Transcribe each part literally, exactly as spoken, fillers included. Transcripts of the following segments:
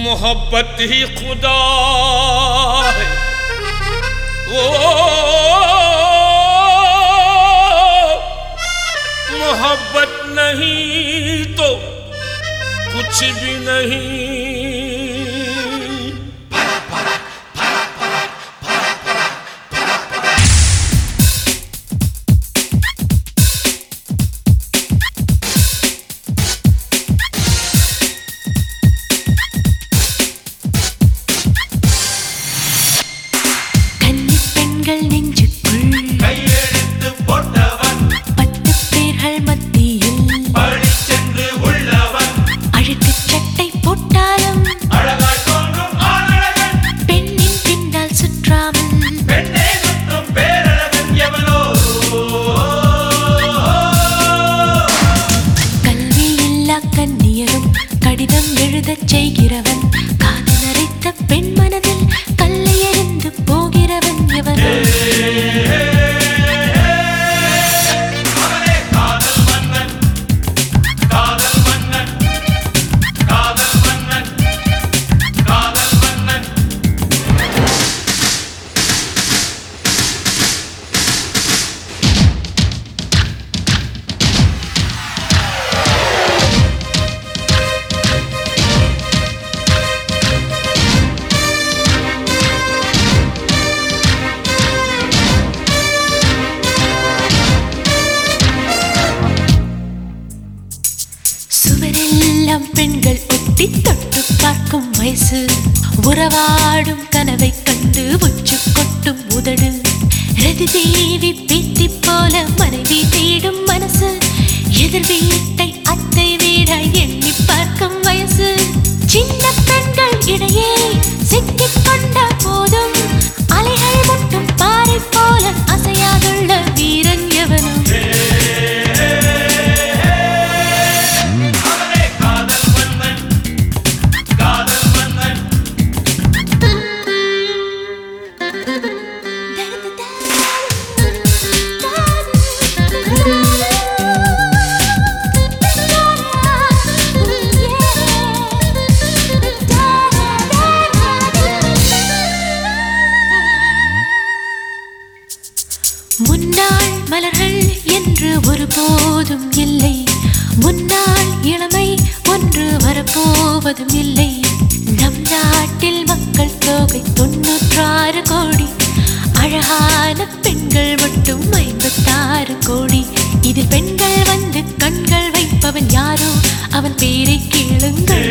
मोहब्बत ही खुदा है। ओ मोहब्बत नहीं तो कुछ भी नहीं। கடிதம் எழுதச் செய்கிறவன் காதல் அரைத்த பெண் மனதில் கல்லை எறிந்து போகிறவன் எவனோ. சுவரெல்லாம் பெண்கள் ஒட்டி தொட்டு பார்க்கும் வயசு, உறவாடும் கனவை கண்டு உச்சு கொட்டும் உதடு, ரதி தேவி பேத்தி போல மனைவி தேடும் மனசு, எதிர் வீட்டை அத்தை வீட எண்ணி பார்க்கும் வயசு. சின்ன பெண்கள் இடையே சிக்கிக் கொண்ட போதும் அலைகள் முட்டும் பாறை போல அசையாதுள்ள வீரன் எவனும். முன்னாள் மலர்கள் என்று ஒருபோதும் இல்லை, முன்னாள் இளமை ஒன்று வரப்போவதும் இல்லை. நம் நாட்டில் மக்கள் தொகை தொன்னூற்றாறு கோடி, அழகான பெண்கள் மட்டும் ஐம்பத்தாறு கோடி. இதில் பெண்கள் வந்து கண்கள் வைப்பவன் யாரோ அவன் பேரை கேளுங்கள்.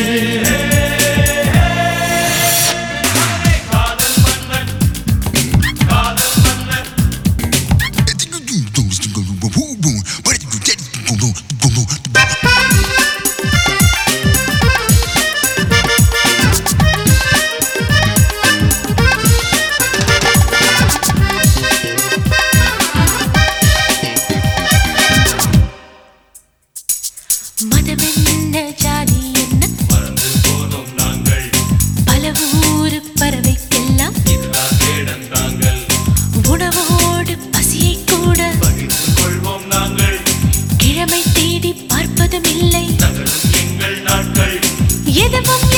மதமென்ன ஜாதி என்ன மறந்து போனோம் நாங்கள், பல ஊரு பறவைக்கெல்லாம் இதுதான் கேடந்தாங்கள். உணவோடு பசியை கூட பகிர்ந்து கொள்வோம் நாங்கள், கிழமை தேடி பார்ப்பதும் இல்லை எங்கள் நாட்கள். எதுவும்